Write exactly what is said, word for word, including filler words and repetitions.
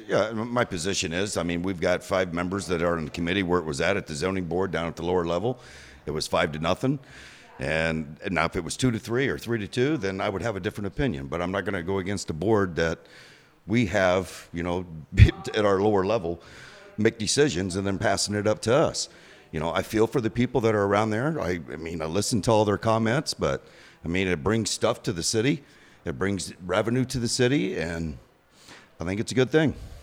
Yeah, my position is, I mean, we've got five members that are in the committee where it was at, at the zoning board down at the lower level. It was five to nothing. And, and now if it was two to three or three to two, then I would have a different opinion. But I'm not going to go against a board that we have, you know, at our lower level, make decisions and then passing it up to us. You know, I feel for the people that are around there. I, I mean, I listen to all their comments, but I mean, it brings stuff to the city. It brings revenue to the city, and I think it's a good thing.